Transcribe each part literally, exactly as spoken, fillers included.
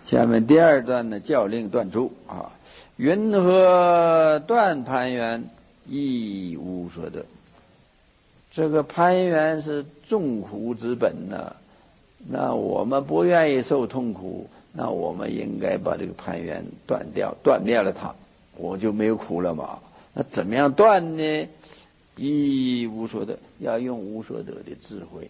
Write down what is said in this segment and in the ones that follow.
下面第二段呢，教令断出啊，云何断攀缘，亦无所得。这个攀缘是众苦之本呢、啊，那我们不愿意受痛苦，那我们应该把这个攀缘断掉，断灭了它，我就没有苦了嘛。那怎么样断呢？亦无所得，要用无所得的智慧，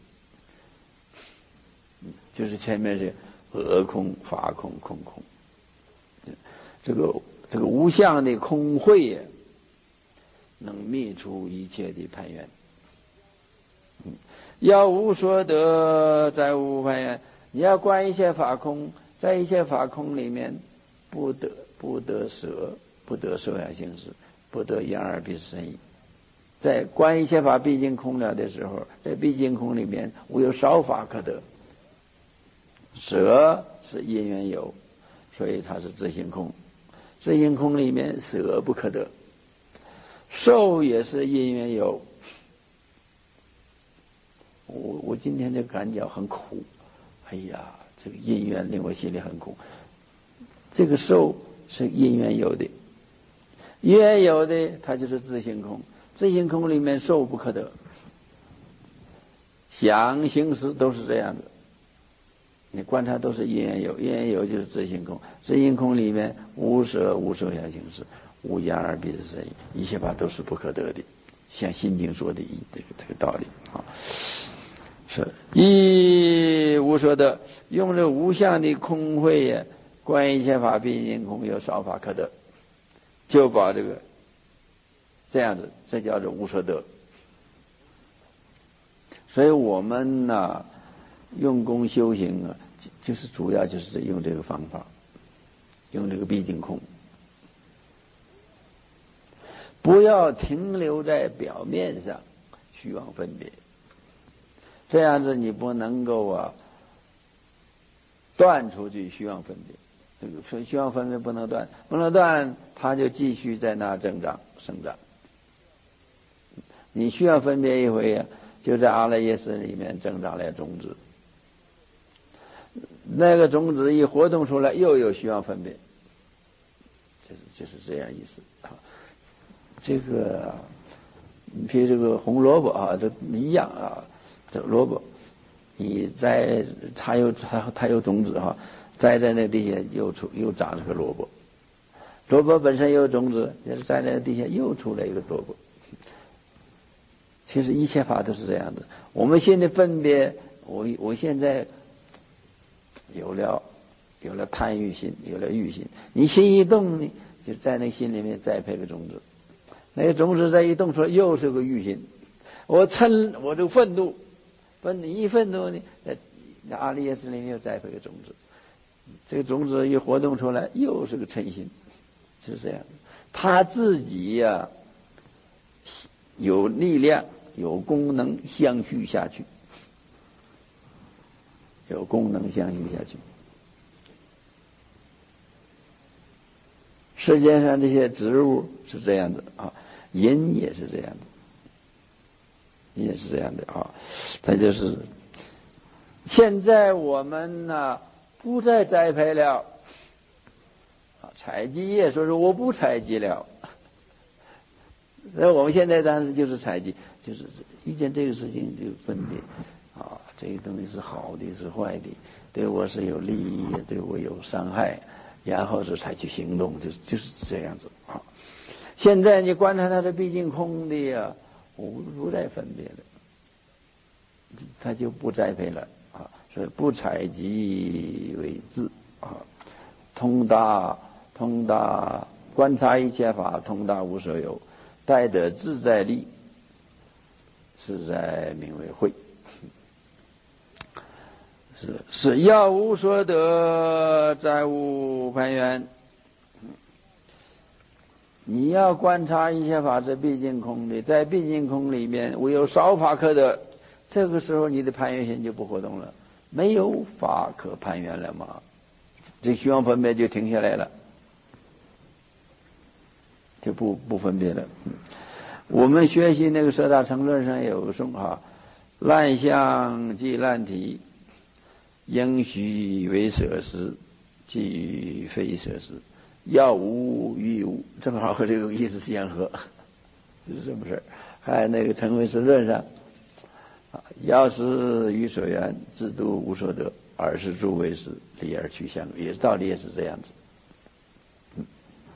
就是前面是合空、法空、空空，这个这个无相的空慧呀，能灭除一切的攀缘。嗯，要无所得，再无攀缘。你要观一切法空，在一切法空里面，不得不得舍，不得受想行识，不得眼耳鼻舌身意。在观一切法毕竟空了的时候，在毕竟空里面，无有少法可得。舍是因缘有，所以它是自性空。自性空里面舍不可得。受也是因缘有。我我今天就感觉很苦，哎呀，这个因缘令我心里很苦。这个受是因缘有的，因缘有的它就是自性空。自性空里面受不可得，想行识都是这样的。你观察都是因缘有，因缘有就是自性空。自性空里面无舍无受想行识，无眼耳鼻舌身意，一切法都是不可得的。像心经说的这个这个道理啊，是亦无所得，用这无相的空慧呀，观一切法毕竟空，有少法可得，就把这个这样子，这叫做无所得。所以我们呢、啊，用功修行啊，就是主要就是用这个方法，用这个毕竟空，不要停留在表面上虚妄分别，这样子你不能够啊断出去虚妄分别。这个所以虚妄分别不能断，不能断，它就继续在那增长生长。你虚妄分别一回啊，就在阿赖耶识里面增长了种子，那个种子一活动出来，又有虚妄分别，就是就是这样意思啊。这个，你比如这个红萝卜啊，这一样啊，这个萝卜，你栽它有它它有种子哈，栽在那地下又出又长了个萝卜，萝卜本身有种子，也是栽在那地下又出来一个萝卜。其实一切法都是这样的。我们现在分别，我我现在有了有了贪欲心，有了欲心，你心一动呢，就在那心里面栽培个种子，那个种子再一动出来，又是个欲心。我嗔，我就愤怒，愤你一愤怒呢，在阿赖耶识里面又栽培个种子，这个种子一活动出来，又是个嗔心，是这样的。他自己呀、啊，有力量。有功能相续下去，有功能相续下去。世界上这些植物是这样的啊，人也是这样的，也是这样的啊。它就是现在我们呢、啊、不再栽培了，啊，采集业说是我不采集了。那我们现在当时就是采集，就是遇见这个事情就分别啊，这个东西是好的是坏的，对我是有利益，对我有伤害，然后是采取行动，就就是这样子啊。现在你观察它的毕竟空的呀、啊，不不再分别了，它就不栽培了啊，所以不采集为智啊，通达通达观察一切法，通达无所有。待得自在力，是在名为慧。是是要无所得，再无攀缘。你要观察一切法是毕竟空的，在毕竟空里面唯有少法可得，这个时候你的攀缘心就不活动了，没有法可攀缘了嘛，这虚妄分别就停下来了。就不不分别了。我们学习那个舍大乘论上有说哈，烂相即烂体，应虚为舍实， 即非设施，要无于无，正好和这个意思相合，是什么事？还那个成唯识论上，啊，要是于所缘，自度无所得，而是诸为识，离而趋相，也道理也是这样子。嗯，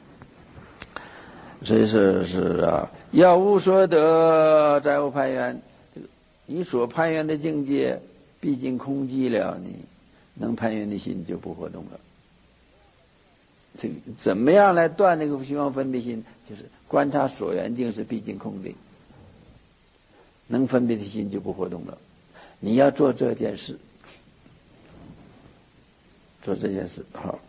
所以是是啊，要无所得，再无攀缘。你所攀缘的境界，毕竟空寂了，你能攀缘的心就不活动了。这个怎么样来断那个虚妄分别心？就是观察所缘境是毕竟空的，能分别的心就不活动了。你要做这件事，做这件事好。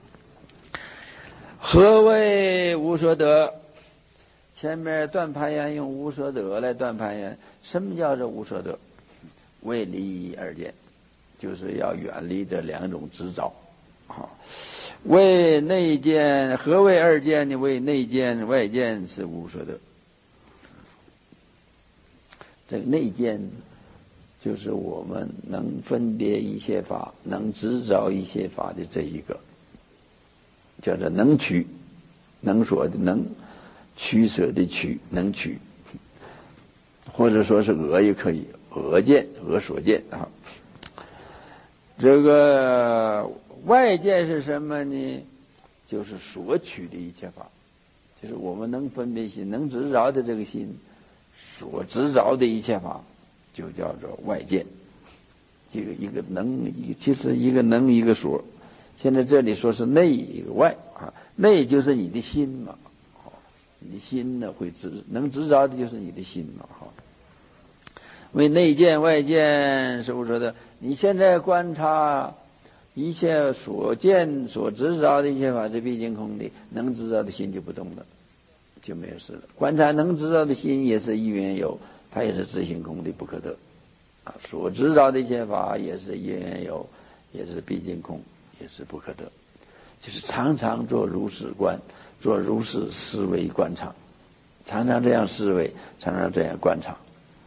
何谓无所得？前面断攀缘用无所得来断攀缘。什么叫做无所得？为离二见，就是要远离这两种执着。好，为内见，何谓二见呢？为内见、外见是无所得。这个内见就是我们能分别一切法，能执着一切法的这一个，叫做能取，能所的能，取舍的取，能取，或者说是讹也可以，讹见，讹所见啊。这个外见是什么呢？就是所取的一切法，就是我们能分别心，能执着的这个心，所执着的一切法，就叫做外见。一个一个能，其实一个能一个所。现在这里说是内一个外啊，内就是你的心嘛，你的心呢会执，能执着的就是你的心嘛，哈。为内见外见是无所得。你现在观察一切所见所执着的一切法是毕竟空的，能执着的心就不动了，就没有事了。观察能执着的心也是一缘有，它也是自性空的，不可得啊。所执着的一切法也是一缘有，也是毕竟空，也是不可得。就是常常做如是观，做如是思维观察，常常这样思维，常常这样观察，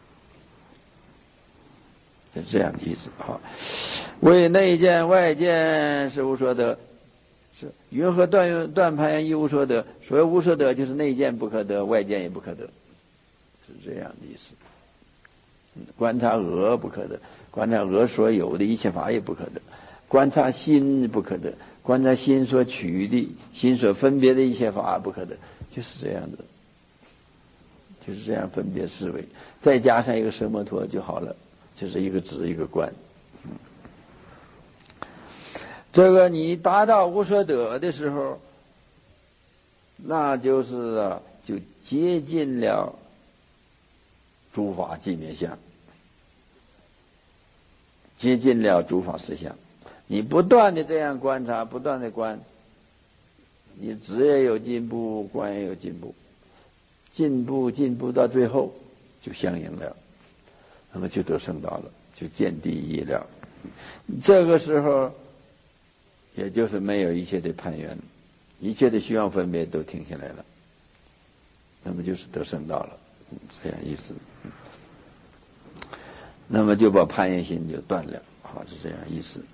是这样的意思啊。为内见外见是无所得，是云何断断攀缘一无所得？所谓无所得，就是内见不可得，外见也不可得，是这样的意思。观察俄不可得，观察俄所有的一切法也不可得，观察心不可得，观察心所取的、心所分别的一切法不可得，就是这样的，就是这样分别思维，再加上一个奢摩陀就好了，就是一个止一个观。嗯，这个你达到无所得的时候，那就是啊，就接近了诸法寂灭相，接近了诸法实相。你不断的这样观察，不断的观，你止也有进步，观也有进步，进步进步到最后就相应了，那么就得圣道了，就见第一了。这个时候也就是没有一切的攀缘，一切的虚妄分别都停下来了，那么就是得圣道了，这样意思。那么就把攀缘心就断了，好，是这样意思。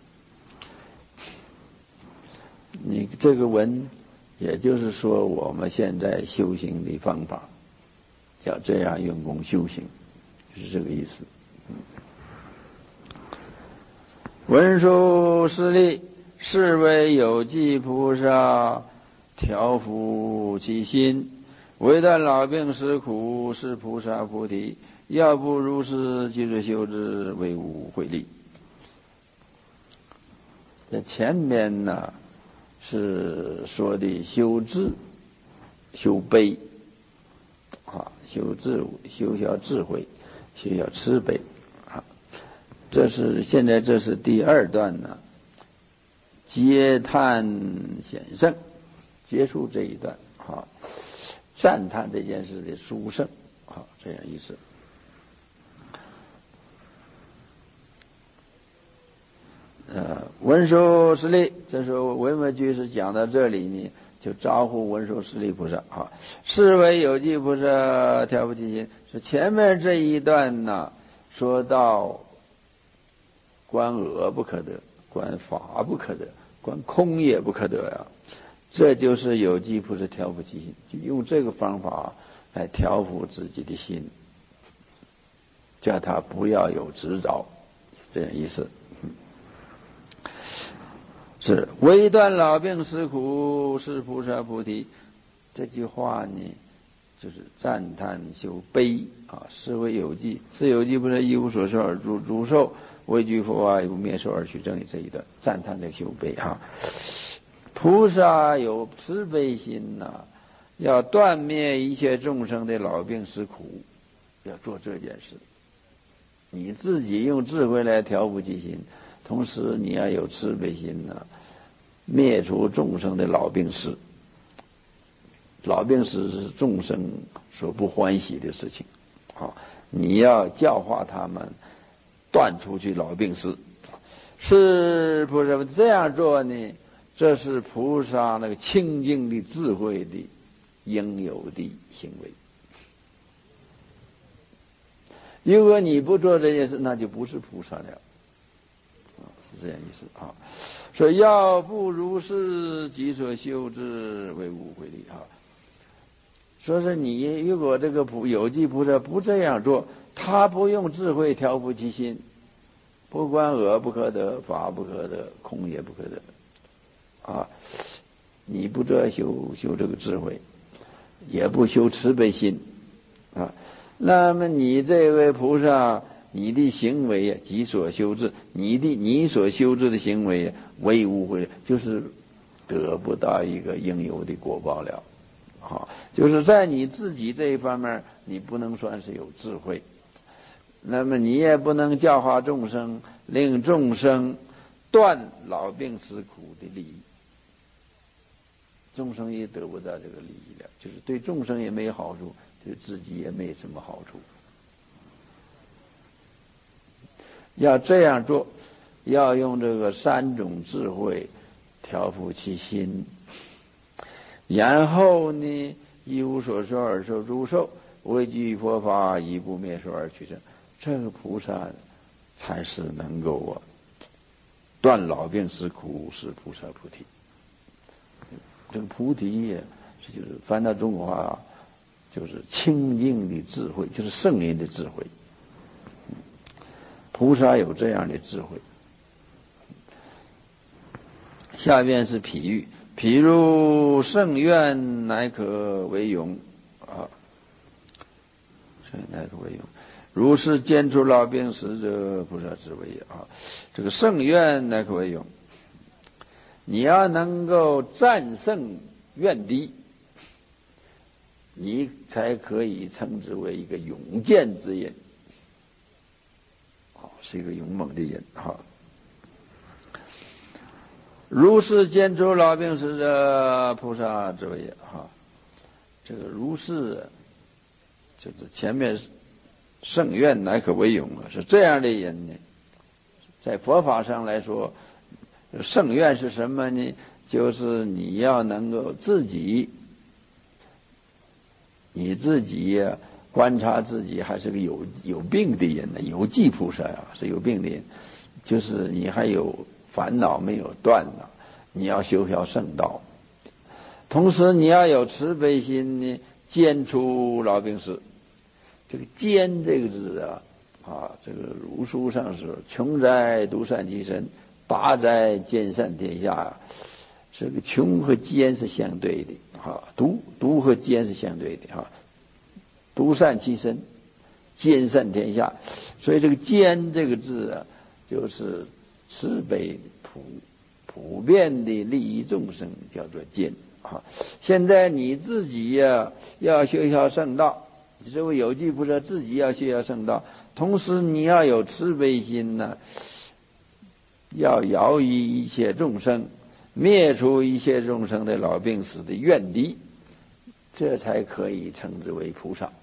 你这个文，也就是说我们现在修行的方法，要这样用功修行，就是这个意思。文殊师利，是为有记菩萨，调伏其心，为断老病死苦，是菩萨菩提。要不如是，即是修之，为无慧力。在前面呢是说的修智、修悲啊，修智、修小智慧、修小慈悲啊。这是现在这是第二段呢，嗟叹显圣，结束这一段啊，赞叹这件事的殊胜啊，这样意思。呃，文殊师利，这时候文文居士讲到这里呢，就招呼文殊师利菩萨啊，是为有记菩萨，调伏其心。是前面这一段呢，说到观恶不可得，观法不可得， 观空也不可得呀。这就是有机菩萨调伏其心，就用这个方法来调伏自己的心，叫他不要有执着，这样意思。是唯断老病死苦，是菩萨菩提。这句话呢，就是赞叹修悲啊，是为有记，是有记不是一无所受而主主受，畏惧佛法不灭受而取正，这一段赞叹的修悲啊。菩萨有慈悲心呐、啊，要断灭一切众生的老病死苦，要做这件事。你自己用智慧来调伏其心，同时你要有慈悲心呐、啊，灭除众生的老病死。老病死是众生所不欢喜的事情，好，你要教化他们断出去老病死。是菩萨这样做呢？这是菩萨那个清净的智慧的应有的行为。如果你不做这件事，那就不是菩萨了，是这样意思啊。说要不如是，己所修之为无慧力啊。说是你如果这个菩有记菩萨不这样做，他不用智慧调伏其心，不观恶不可得，法不可得，空也不可得啊！你不这样修修这个智慧，也不修慈悲心啊，那么你这位菩萨，你的行为啊，己所修之，你的你所修之的行为为无慧，就是得不到一个应有的果报了。好，就是在你自己这一方面，你不能算是有智慧，那么你也不能教化众生，令众生断老病死苦的利益，众生也得不到这个利益了，就是对众生也没好处，对自己也没什么好处。要这样做，要用这个三种智慧调伏其心。然后呢，一无所受而受诸受，畏惧佛法以不灭受而取正。这个菩萨才是能够啊断老病死苦，是菩萨菩提。这个菩提也是就是翻到中国话，就是清净的智慧，就是圣人的智慧。菩萨有这样的智慧。下面是譬喻。譬如圣愿乃可为勇啊，圣愿乃可为勇，如是见出老病死者，菩萨之为也啊。这个圣愿乃可为勇，你要能够战胜怨敌，你才可以称之为一个勇健之人，好，是一个勇猛的人哈。如是见出老病死者，菩萨之为也哈。这个如是就是前面圣愿乃可为勇啊，是这样的人呢。在佛法上来说，圣愿是什么呢？就是你要能够自己，你自己呀、啊、观察自己还是个有有病的人呢，有记菩萨啊是有病的人，就是你还有烦恼没有断呢，你要修条圣道。同时你要有慈悲心呢，见出老病死。这个见这个字啊，啊，这个儒书上是穷哉独善其身，达哉兼善天下。这个穷和坚是相对的，哈，独独和坚是相对的，哈，独善其身，兼善天下。所以这个兼这个字啊，就是慈悲普普遍的利益众生，叫做兼啊。现在你自己呀、啊，要修效圣道，这位有记菩萨自己要修效圣道，同时你要有慈悲心呢、啊，要饶益一切众生，灭除一切众生的老病死的怨敌，这才可以称之为菩萨。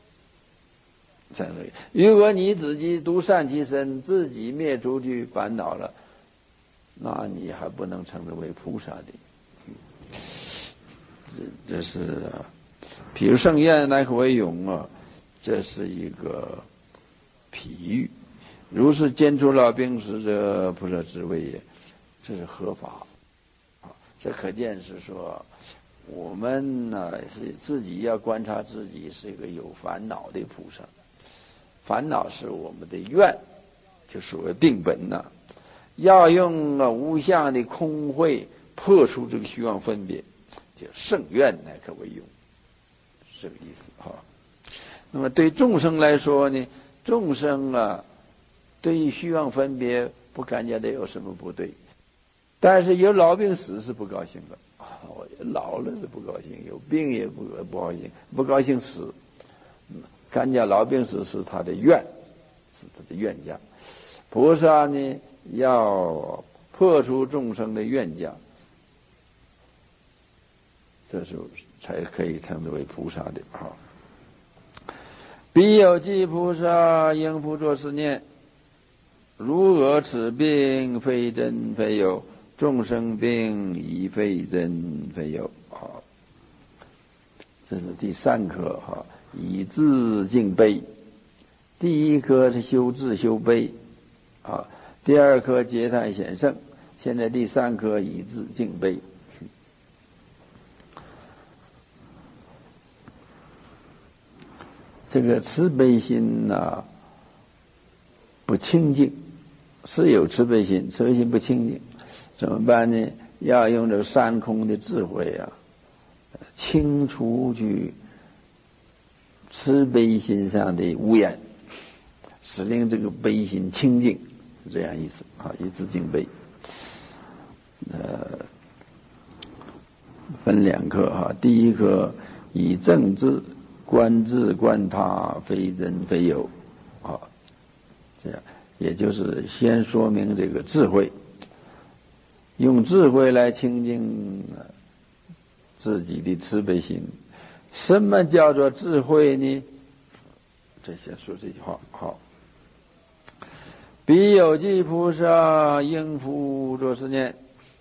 如果你自己独善其身，自己灭除去烦恼了，那你还不能称之为菩萨的。这这是，比如圣愿乃可为勇啊，这是一个譬喻。如是见出老病死者，菩萨之为也，这是合法。 这可见是说，我们呢是自己要观察自己是一个有烦恼的菩萨，烦恼是我们的愿，就所谓病本呐、啊，要用啊无相的空慧破除这个虚妄分别，就圣愿乃可为用，是这个意思哈。那么对众生来说呢，众生啊，对于虚妄分别不感觉到有什么不对，但是有老病死是不高兴的啊，我老了是不高兴，有病也不不高兴，不高兴死，感觉老病死是他的愿，是他的愿家。菩萨呢，要破除众生的愿家，这时候才可以称之为菩萨的啊。彼有记菩萨应复作是念：如我此病非真非有，众生病亦非真非有。好，这是第三课哈，以智敬悲。第一课是修智修悲啊，第二课结叹显圣，现在第三课以智敬悲。这个慈悲心呐、啊，不清净，是有慈悲心，慈悲心不清净，怎么办呢？要用这个三空的智慧啊，清除去慈悲心上的污染，使令这个悲心清净，是这样意思啊。以智敬悲，呃，分两课哈。第一课以正智观自观他，非真非有啊。这样，也就是先说明这个智慧，用智慧来清净自己的慈悲心。什么叫做智慧呢？这先说这句话。好，彼有记菩萨应复作是念。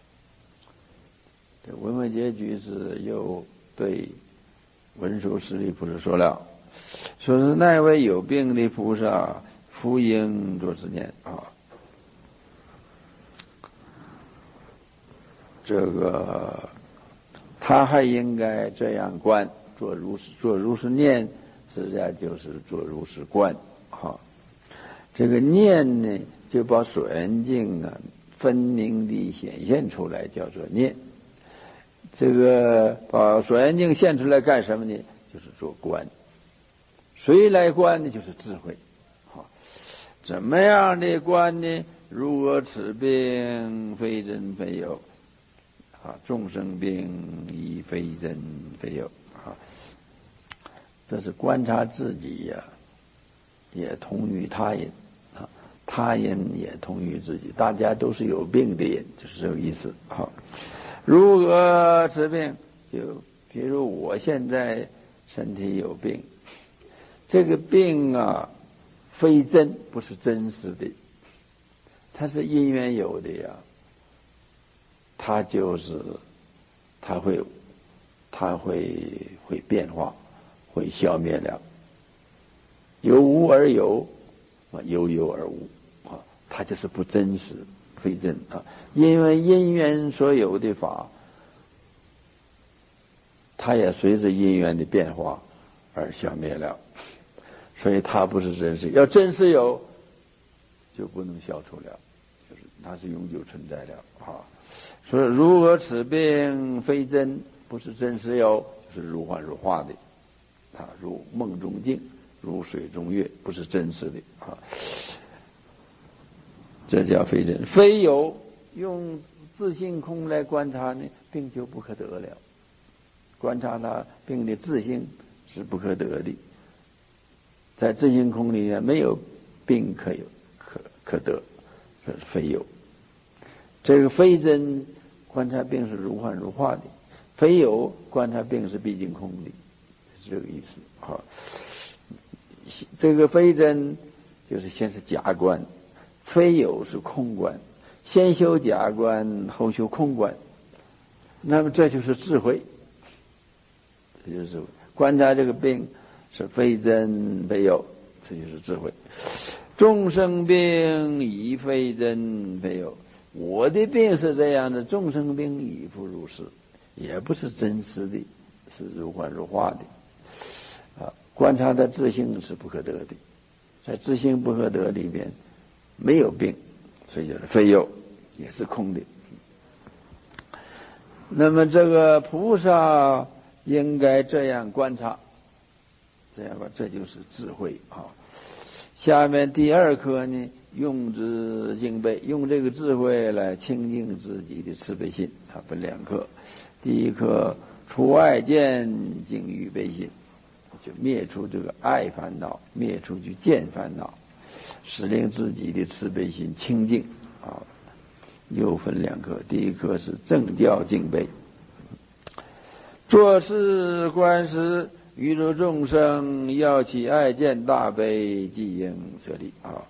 这文文结句是又对文殊师利菩萨说了，说是那位有病的菩萨复应作是念啊。这个他还应该这样观，做如是做如是念，实际上就是做如是观哈。这个念呢，就把所缘境啊分明地显现出来，叫做念。这个把所缘境现出来干什么呢？就是做观。谁来观呢？就是智慧。好，怎么样的观呢？如我此病非真非有啊，众生病亦非真非有啊。这是观察自己呀、啊，也同于他人啊，他人也同于自己，大家都是有病的人，就是这个意思。好。如何治病？就比如我现在身体有病，这个病啊，非真，不是真实的，它是因缘有的呀。它就是它会它会会变化，会消灭了。由无而有，由有而无啊，它就是不真实。非真啊，因为因缘所有的法，它也随着因缘的变化而消灭了，所以它不是真实。要真实有，就不能消除了，就是它是永久存在的啊。所以如果此病非真，不是真实有，就是如幻如化的啊，如梦中镜，如水中月，不是真实的啊。这叫非真。非有，用自性空来观察呢，病就不可得了。观察它病的自性是不可得的，在自性空里面没有病可有可可得，这是非有。这个非真观察病是如幻如化的，非有观察病是毕竟空的，是这个意思。好，这个非真就是先是假观。非有是空观，先修假观，后修空观，那么这就是智慧。这就是观察这个病是非真非有，这就是智慧。众生病亦非真非有， 我的病是这样的，众生病亦复如是，也不是真实的，是如幻如化的啊。观察的自性是不可得的，在自性不可得里边没有病，所以叫做非有，也是空的。那么这个菩萨应该这样观察，这样吧，这就是智慧啊。下面第二课呢，用之敬悲，用这个智慧来清净自己的慈悲心啊，分两课。第一课除爱见净于悲心，就灭除这个爱烦恼，灭除去见烦恼，使令自己的慈悲心清净啊。又分两课，第一课是正教敬悲，做事观时，宇宙众生要起爱见大悲，即应舍利啊。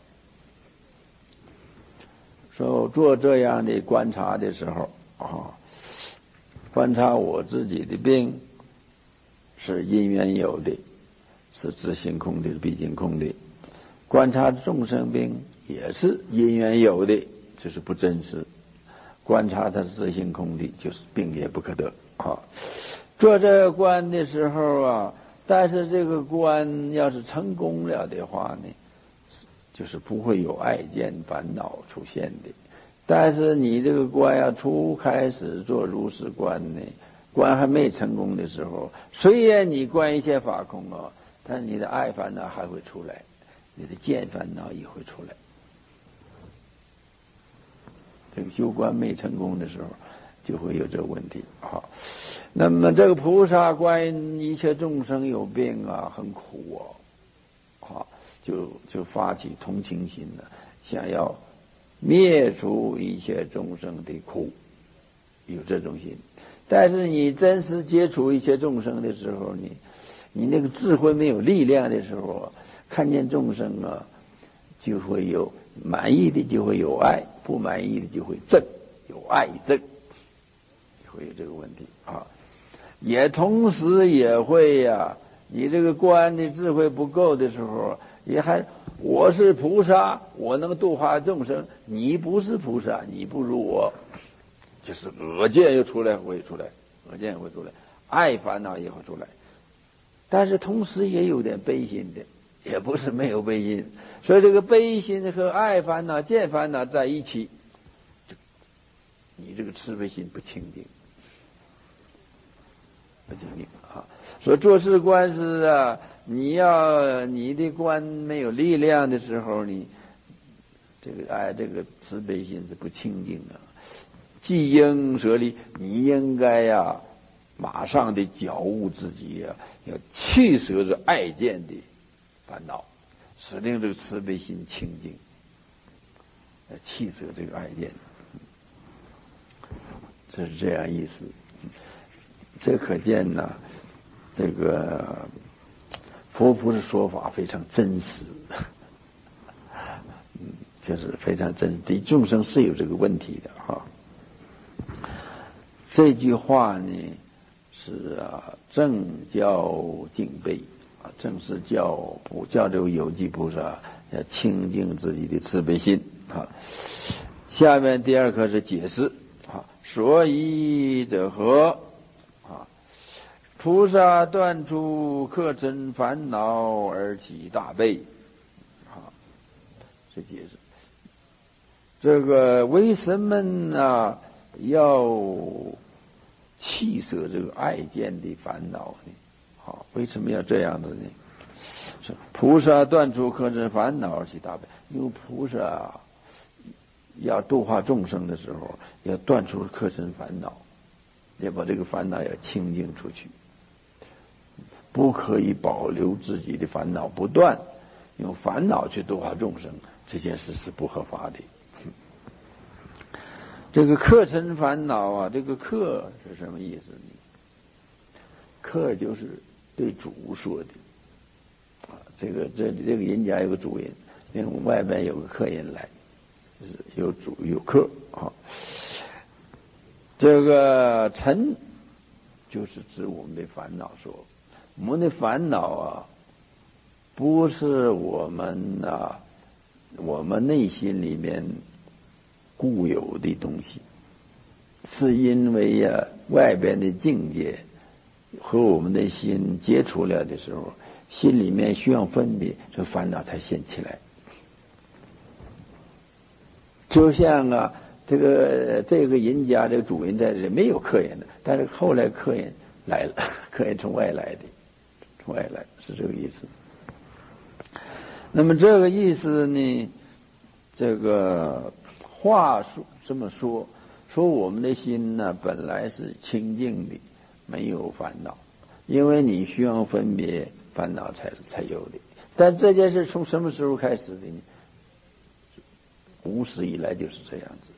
说做这样的观察的时候啊，观察我自己的病是因缘有的，是自性空的，毕竟空的；观察众生病也是因缘有的，就是不真实。观察它是自性空的，就是病也不可得啊。做这个观的时候啊，但是这个观要是成功了的话呢，就是不会有爱见烦恼出现的。但是你这个观要初开始做如是观呢，观还没成功的时候，虽然你观一切法空啊，但是你的爱烦恼还会出来，你的见烦恼也会出来。这个修观没成功的时候，就会有这个问题啊。那么这个菩萨观一切众生有病啊，很苦哦，啊，就就发起同情心了，想要灭除一切众生的苦，有这种心。但是你真实接触一切众生的时候，你你那个智慧没有力量的时候，看见众生啊，就会有满意的，就会有爱；不满意的就会憎，有爱憎，会有这个问题啊。也同时也会呀、啊，你这个观的智慧不够的时候，也还我是菩萨，我能度化众生，你不是菩萨，你不如我，就是恶见又出来会出来，恶见会出来，爱烦恼也会出来，但是同时也有点悲心的，也不是没有悲心，所以这个悲心和爱烦恼、见烦恼在一起，你这个慈悲心不清净。不清净啊！所以做事观是啊，你要你的观没有力量的时候，你这个哎，这个慈悲心是不清净的。既应舍利，你应该呀、啊，马上的觉悟自己呀、啊，要去舍这爱见的烦恼，使令这个慈悲心清净，去舍这个爱见，这是这样意思。这可见呢，这个佛菩萨说法非常真实，嗯，就是非常真实。对众生是有这个问题的哈。这句话呢是啊，正教敬悲啊，正是教不教这个有机菩萨要清净自己的慈悲心啊。下面第二课是解释啊，所以者何？菩萨断除客尘烦恼而起大悲，啊，这解释。这个为什么呢要弃舍这个爱见的烦恼呢？好，为什么要这样的呢？是菩萨断除客尘烦恼而起大悲，因为菩萨要度化众生的时候，要断除客尘烦恼，要把这个烦恼要清净出去。不可以保留自己的烦恼不断，用烦恼去度化众生，这件事是不合法的。这个客尘烦恼啊，这个客是什么意思呢？客就是对主说的啊，这个这这个人家有个主人，另外边有个客人来，就是有主有客啊。这个尘就是指我们的烦恼说。我们的烦恼啊，不是我们啊，我们内心里面固有的东西，是因为呀、啊、外边的境界和我们的心接触了的时候，心里面需要分别，这烦恼才现起来。就像啊，这个这个人家这个主人在这里没有客人的，但是后来客人来了，客人从外来的，从外来是这个意思。那么这个意思呢，这个话说这么说，说我们的心呢本来是清净的，没有烦恼，因为你需要分别，烦恼才才有的。但这件事从什么时候开始的呢？无始以来就是这样子。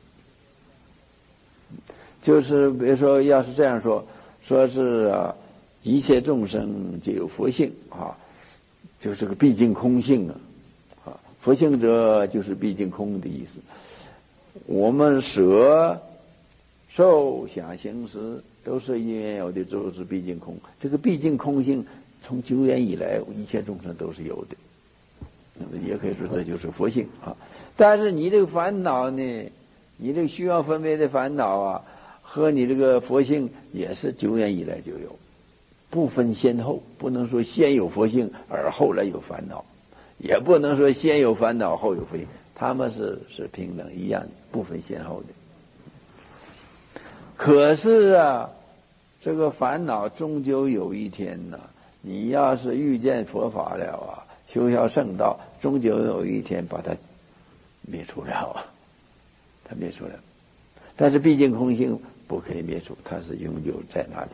就是比如说，要是这样说，说是啊，一切众生皆有佛性啊，就是这个毕竟空性啊，啊，佛性者就是毕竟空的意思。我们舍受想行识都是因缘有的，都是毕竟空。这个毕竟空性从久远以来，一切众生都是有的。那么也可以说这就是佛性啊。但是你这个烦恼呢，你这个需要分别的烦恼啊，和你这个佛性也是久远以来就有，不分先后，不能说先有佛性而后来有烦恼，也不能说先有烦恼后有佛性，他们是是平等一样的，不分先后的。可是啊，这个烦恼终究有一天呢，你要是遇见佛法了啊，修效圣道，终究有一天把它灭除了，它灭除了。但是毕竟空性不可以灭除，它是永久在那里。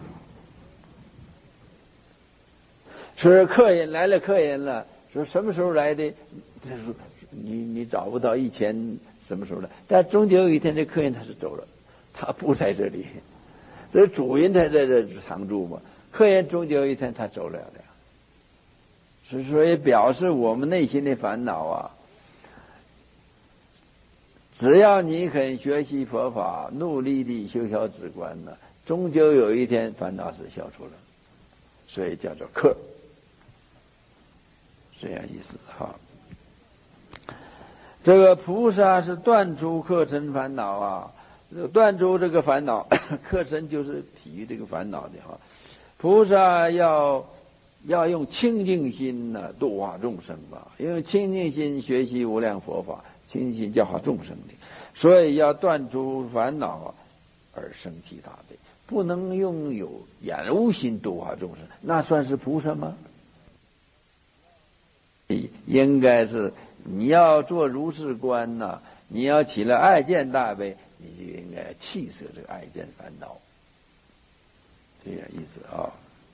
说客人来了，客人了，说什么时候来的？你你找不到以前什么时候来，但终究有一天这客人他是走了，他不在这里，这主人才在这常住嘛。客人终究有一天他走了的，所以表示我们内心的烦恼啊，只要你肯学习佛法，努力地修小止观呢，终究有一天烦恼是消除了，所以叫做客，这样意思哈。这个菩萨是断除客尘烦恼啊，断除这个烦恼，客尘就是体育这个烦恼的哈。菩萨要要用清净心呢度化众生吧，因为清净心学习无量佛法，清净心教化众生的，所以要断除烦恼而生其大悲，不能用有眼无心度化众生，那算是菩萨吗？应该是你要做如是观呢、啊，你要起了爱见大悲，你就应该弃舍这个爱见烦恼，这样意思啊。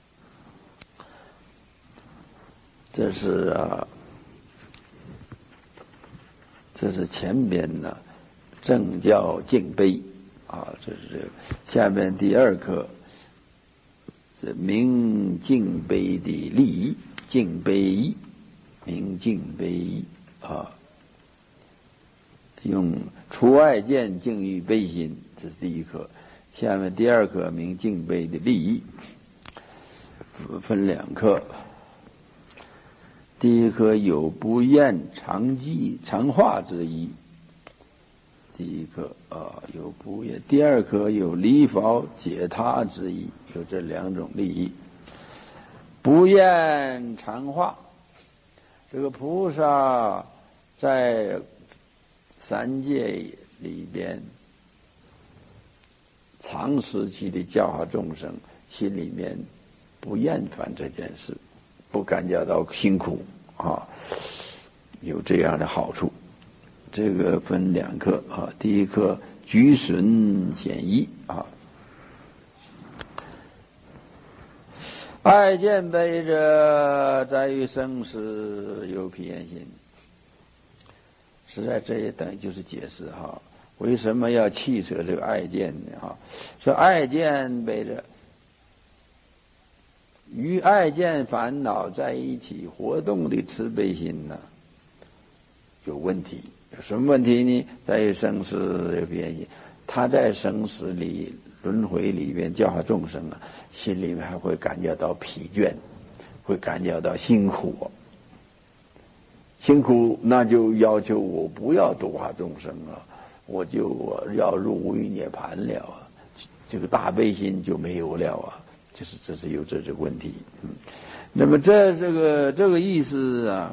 这是啊，这是前边呢正教敬悲啊，这是下面第二课，这明敬悲的利益，敬悲。明敬悲啊，用除爱见敬欲悲心，这是第一课。下面第二课明敬悲的利益，分两课。第一课有不厌常记常化之意，第一课啊有不厌，第二课有离法解他之意，有这两种利益。不厌常化。这个菩萨在三界里边长时期的教化众生，心里面不厌烦这件事，不感觉到辛苦啊，有这样的好处。这个分两课啊，第一课居损显一啊。爱见悲者，在于生死有疲厌心。实在这也等于就是解释哈，为什么要弃舍这个爱见呢？哈，说爱见悲者，与爱见烦恼在一起活动的慈悲心呢，有问题。有什么问题呢？在于生死有疲厌心。他在生死里轮回里边教化众生啊，心里面还会感觉到疲倦，会感觉到辛苦，辛苦那就要求我不要度化众生啊， 我就要入无余涅盘了啊，这个大悲心就没有了啊，这是这是有这这个问题。嗯，那么这这个这个意思啊，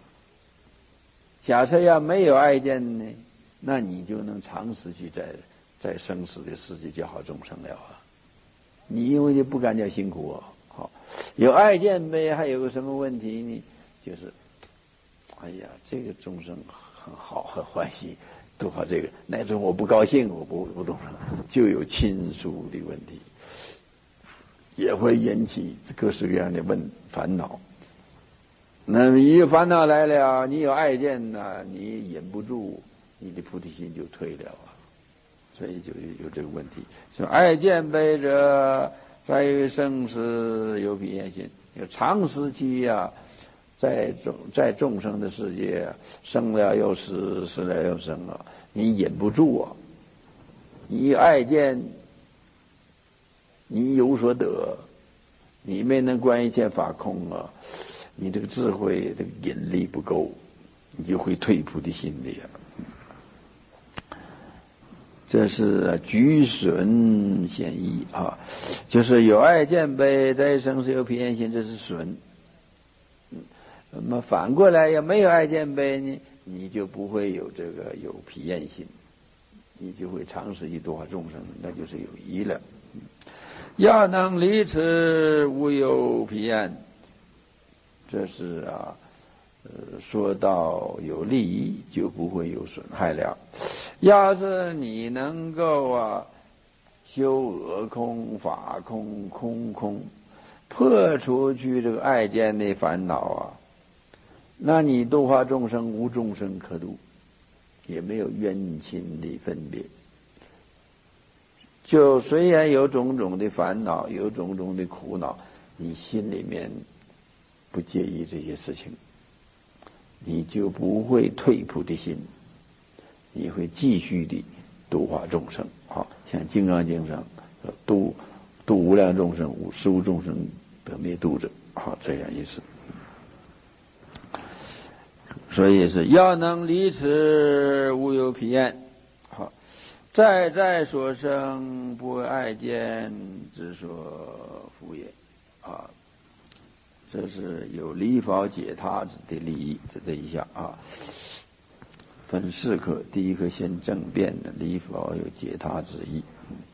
假设要没有爱见呢，那你就能长时期在在生死的世界教好众生了啊。你因为就不敢叫辛苦啊。好，有爱见呗，还有个什么问题呢？就是，哎呀，这个众生很好，很欢喜，度化这个，乃至我不高兴，我不不众生，就有亲疏的问题，也会引起各式各样的问烦恼。那么一有烦恼来了，你有爱见呢，你忍不住，你的菩提心就退了啊。所以就有这个问题。说爱见悲者，在于生死有彼厌心，有长时期呀、啊，在众在众生的世界、啊，生了又死，死了又生啊，你忍不住啊，你爱见，你有所得，你没能观一切法空啊，你这个智慧这个引力不够，你就会退菩提心的呀。这是居损显义啊，就是有爱见悲，在生死有彼厌心，这是损。那么反过来，要没有爱见悲呢，你就不会有这个有彼厌心，你就会长时期度化众生，那就是有益了。要能离此无有彼厌，这是啊。呃，说到有利益，就不会有损害了。要是你能够啊修我空、法空、空空，破除去这个爱见的烦恼啊，那你度化众生无众生可度，也没有冤亲的分别。就虽然有种种的烦恼，有种种的苦恼，你心里面不介意这些事情。你就不会退菩提心，你会继续的度化众生。好，像《金刚经》上说度度无量众生，无实无众生得灭度者。好，这样意思。所以是要能离此无有彼厌。好，在在所生不为爱见之所缚也。啊。这是有离法解他的利益，这这一项啊，分四课。第一课先正辩的离法有解他之意，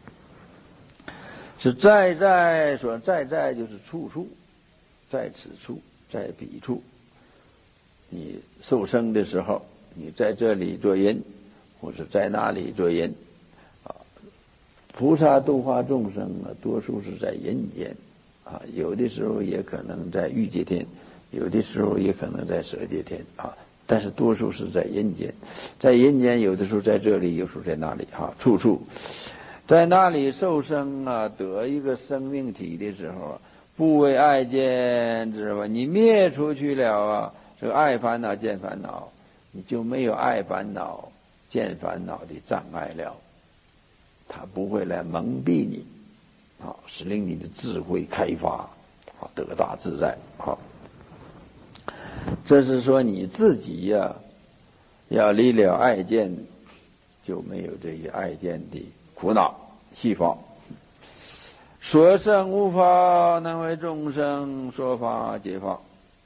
是在在所在在就是处处，在此处，在彼处。你受生的时候，你在这里做因，或者在那里做因啊。菩萨度化众生啊，多数是在人间。啊，有的时候也可能在欲界天，有的时候也可能在色界天啊，但是多数是在人间，在人间有的时候在这里，有时候在那里啊，处处在那里受生啊，得一个生命体的时候，不为爱见之吧，你灭出去了啊，这个爱烦恼见烦恼，你就没有爱烦恼见烦恼的障碍了，它不会来蒙蔽你。啊，使令你的智慧开发，啊，得大自在。好，这是说你自己呀、啊，要离了爱见，就没有这些爱见的苦恼细胞。所生无法能为众生说法解放。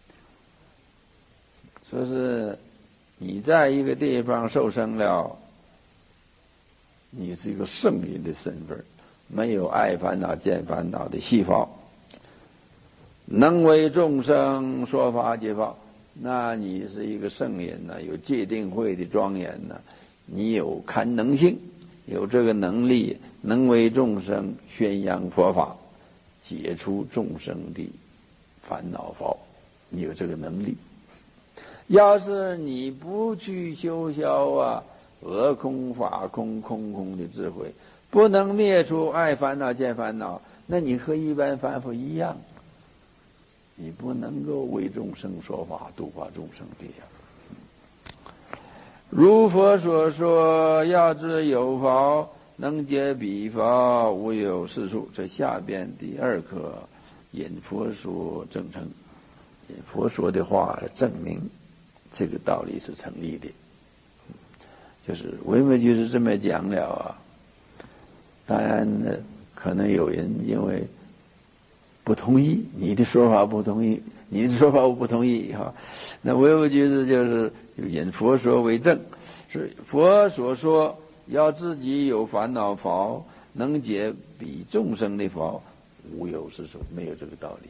说是你在一个地方受生了，你是一个圣人的身份。没有爱烦恼见烦恼的细胞，能为众生说法解放，那你是一个圣人呢，有戒定慧的庄严呢，你有堪能性，有这个能力，能为众生宣扬佛法，解除众生的烦恼包，你有这个能力。要是你不去修销啊我空法空空空的智慧，不能灭除爱烦恼见烦恼，那你和一般凡夫一样，你不能够为众生说法度化众生的呀。如佛所说，要知有法能解彼法，无有是处。这下边第二课引佛说证成，佛说的话证明这个道理是成立的。 就是维摩居士这么讲了啊。当然呢，可能有人因为不同意你的说法，不同意你的说法，我不同意哈。那维摩居士就是引佛说为证，是佛所说要自己有烦恼否，能解彼众生的否，无有是说，没有这个道理，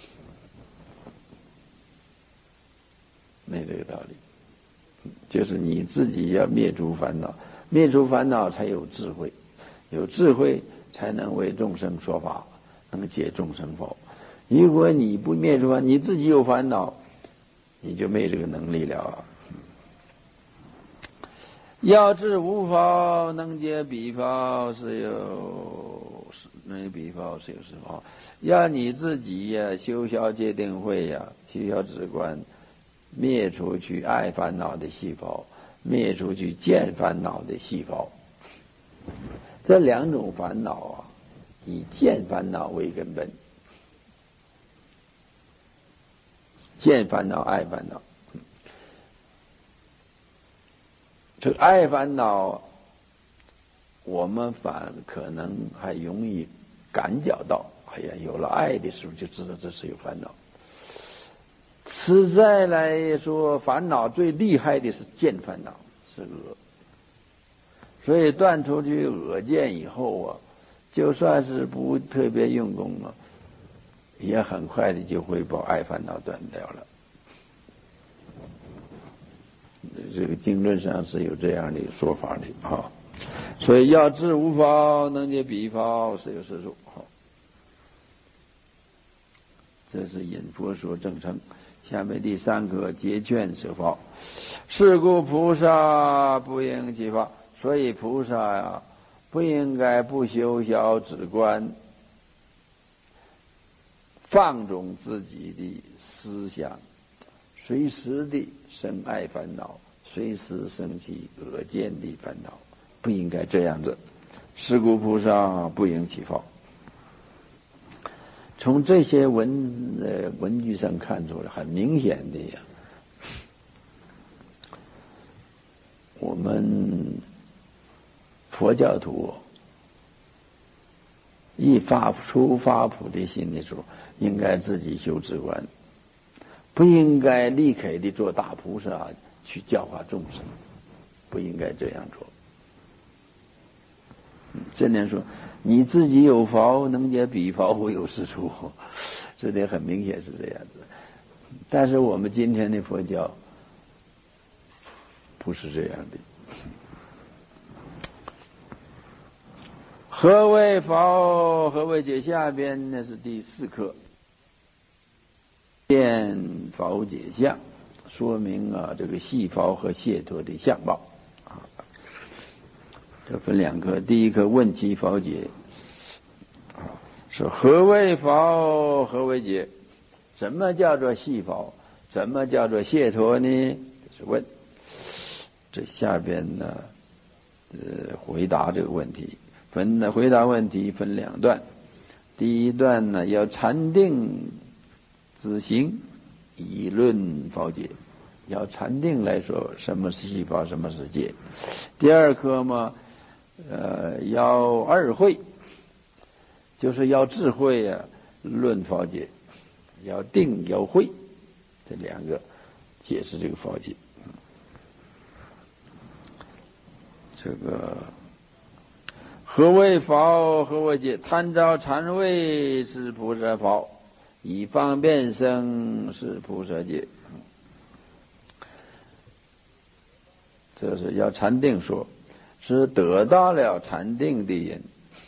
没有这个道理。就是你自己要灭除烦恼，灭除烦恼才有智慧，有智慧才能为众生说法，能解众生否。如果你不灭除烦，你自己有烦恼，你就没这个能力了啊。要知无否，能解彼否，是有能解彼否，是有是否。要你自己呀，修消戒定慧呀，修消止观，灭除去爱烦恼的细胞，灭除去见烦恼的细胞。这两种烦恼啊，以见烦恼为根本，见烦恼、爱烦恼。这个爱烦恼，我们反可能还容易感觉到，哎呀，有了爱的时候就知道这是有烦恼。实在来说，烦恼最厉害的是见烦恼，是恶。所以断除去恶见以后啊，就算是不特别用功了，也很快的就会把爱烦恼断掉了。这个经论上是有这样的说法的啊。所以要知无否，能解彼否，是有是数。好，这是引佛说正称。下面第三个结劝舍法，是故菩萨不应其法。所以菩萨呀、啊，不应该不修消止观，放纵自己的思想，随时的生爱烦恼，随时生起恶见的烦恼，不应该这样子。是故菩萨不应其法。从这些文呃文句上看出来，很明显的呀，我们佛教徒一发出发菩提心的时候，应该自己修止观，不应该立刻的做大菩萨去教化众生，不应该这样做。这样说，你自己有否，能解彼否，无有是处，这点很明显是这样子。但是我们今天的佛教不是这样的。何谓否？何谓解？下边那是第四课，见否解相，说明啊这个细否和解脱的相貌啊。这分两课，第一课问其否解，啊，说何谓否？何谓解？什么叫做细否？什么叫做解脱呢？这是问。这下边呢，呃，回答这个问题。分呢，回答问题分两段。第一段呢，要禅定自行，以论否解。要禅定来说，什么是细胞，什么是解。第二课嘛，呃，要二慧，就是要智慧啊，论否解。要定要慧，这两个解释这个否解。这个何谓否？何谓解？贪着禅位是菩萨否，以方便生是菩萨解。这是要禅定说，是得到了禅定的人，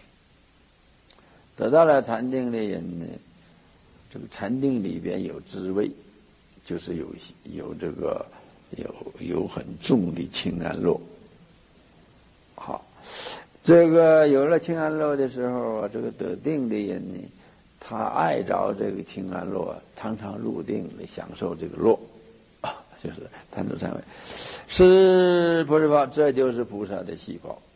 得到了禅定的人呢，这个禅定里边有滋味，就是有有这个有有很重的清安乐。好，这个有了清安乐的时候啊，这个得定的人呢，他爱着这个清安乐，常常入定来享受这个乐啊，就是贪着禅位，是菩萨法，这就是菩萨的细胞。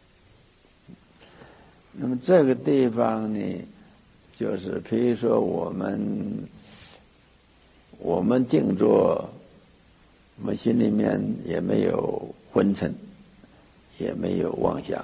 那么这个地方呢，就是比如说我们我们静坐，我们心里面也没有昏沉， 也没有妄想。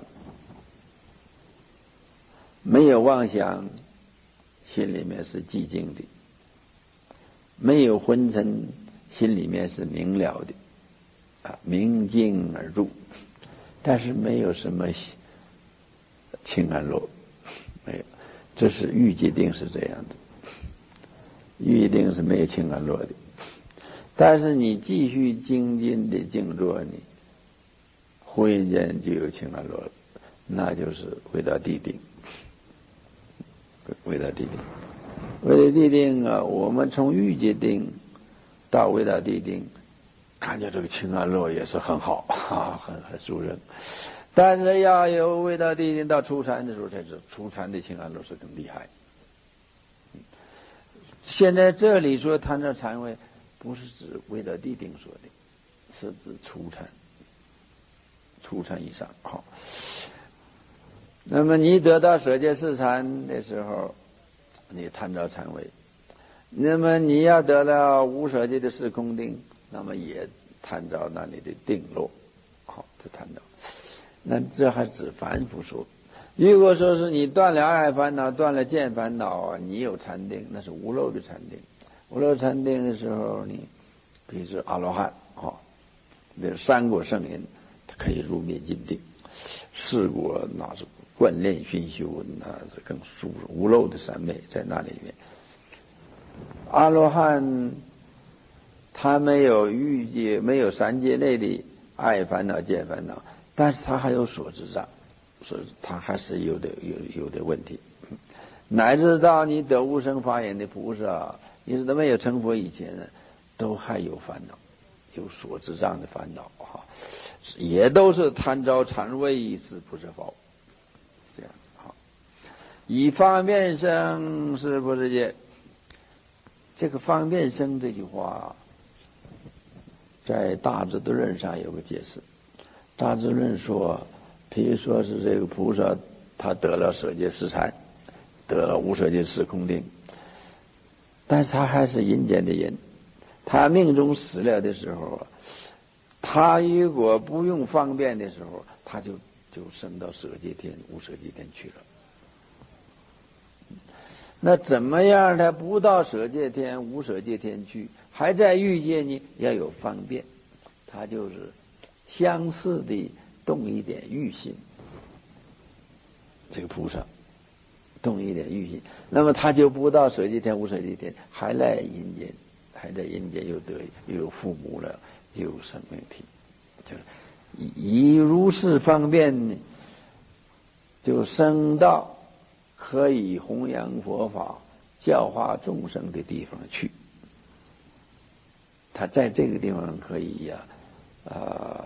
没有妄想，心里面是寂静的；没有昏沉，心里面是明了的，啊，明镜而入。但是没有什么清安乐，没有。这是欲界定是这样的，欲界定是没有清安乐的。但是你继续精进的静坐，你忽然间就有清安乐了，那就是回到地定。回到地定，回到地定啊！我们从欲界定到回到地定，感觉这个清安乐也是很好啊，很很殊胜。但是要有回到地定到初禅的时候，才知初禅的清安乐是更厉害。现在这里说贪着禅位，不是指回到地定说的，是指初禅，初禅以上好。那么你得到舍戒四禅的时候，你贪着禅位；那么你要得到无舍戒的四空定，那么也贪着那里的定落，好，就贪着。那这还指凡夫说。如果说是你断了爱烦恼，断了见烦恼，你有禅定，那是无漏的禅定。无漏禅定的时候，你比如说阿罗汉，哈，比如三果圣人，他可以入灭尽定。四果那是贯练熏修，那是更殊无漏的三昧在那里面。阿罗汉他没有欲界，没有三界内的爱烦恼、见烦恼，但是他还有所知障，所以他还是有的有有的问题。乃至到你得无生法眼的菩萨，你是都没有成佛以前呢，都还有烦恼，有所知障的烦恼哈。也都是贪着禅位是不是否？这样好，以方便生是不是戒？这个方便生这句话，在大智度论上有个解释。大智度论说，譬如说是这个菩萨，他得了舍戒四禅，得了无舍戒四空定，但是他还是阴间的人，他命中死了的时候啊。他如果不用方便的时候，他就就升到舍戒天、无舍戒天去了。那怎么样他不到舍戒天、无舍戒天去，还在欲界呢？要有方便，他就是相似的动一点欲心。这个菩萨动一点欲心，那么他就不到舍戒天、无舍戒天，还来阴间，还在阴间又得又有父母了。有生命体，就是以如是方便，就升到可以弘扬佛法、教化众生的地方去。他在这个地方可以呀、啊，呃，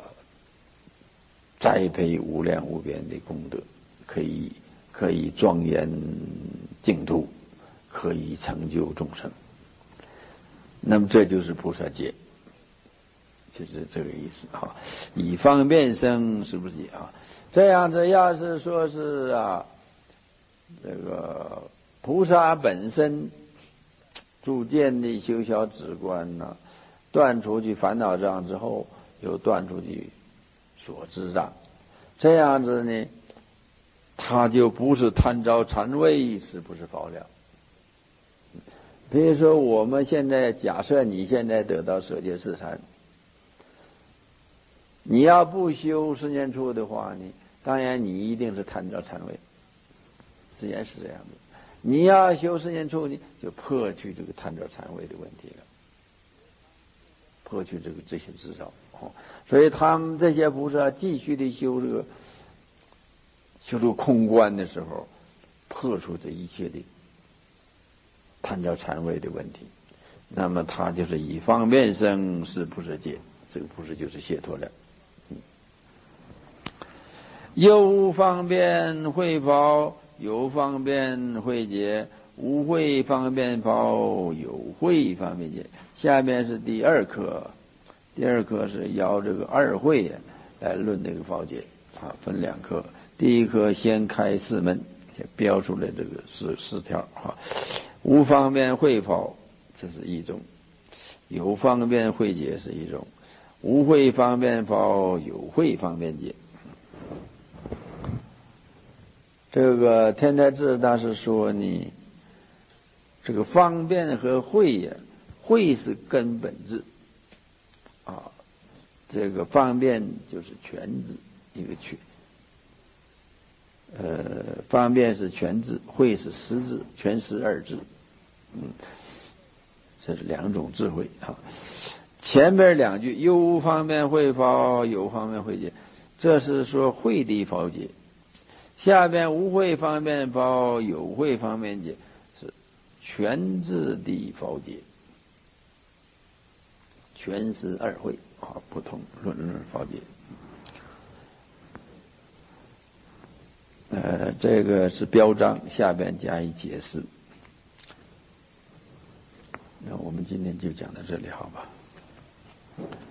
栽培无量无边的功德，可以可以庄严净土，可以成就众生。那么这就是菩萨戒。就是这个意思哈，以方便生是不是啊？这样子，要是说是啊，这个菩萨本身逐渐的修小止观呢、啊，断除去烦恼障之后，又断除去所知障，这样子呢，他就不是贪着禅位，是不是否了？比如说，我们现在假设你现在得到舍戒四禅。你要不修十念处的话呢，当然你一定是贪着禅位，自然是这样的。你要修十念处呢，就破去这个贪着禅位的问题了，破去这个这些执照。哦，所以他们这些菩萨继续的修这个修这个空观的时候，破除这一切的贪着禅位的问题，那么他就是以方便生是不是戒，这个不是就是解脱了。有无方便会否？有方便会解，无会方便否？有会方便解。下面是第二课，第二课是要这个二会来论这个法解啊，分两课。第一课先开四门，先标出来这个四四条啊。无方便会否，这是一种；有方便会解是一种；无会方便否，有会方便解。 这个天台智大师说你这个方便和慧呀，慧是根本智啊，这个方便就是全智一个全，呃，方便是全智，慧是实智，全实二智，嗯，这是两种智慧啊。前边两句有无方便慧法，有方便慧解，这是说慧的法解。下边无慧方便法，有慧方便解，是全智的法解，全实二慧啊，不同论论法解。呃，这个是标章，下边加以解释。那我们今天就讲到这里，好吧？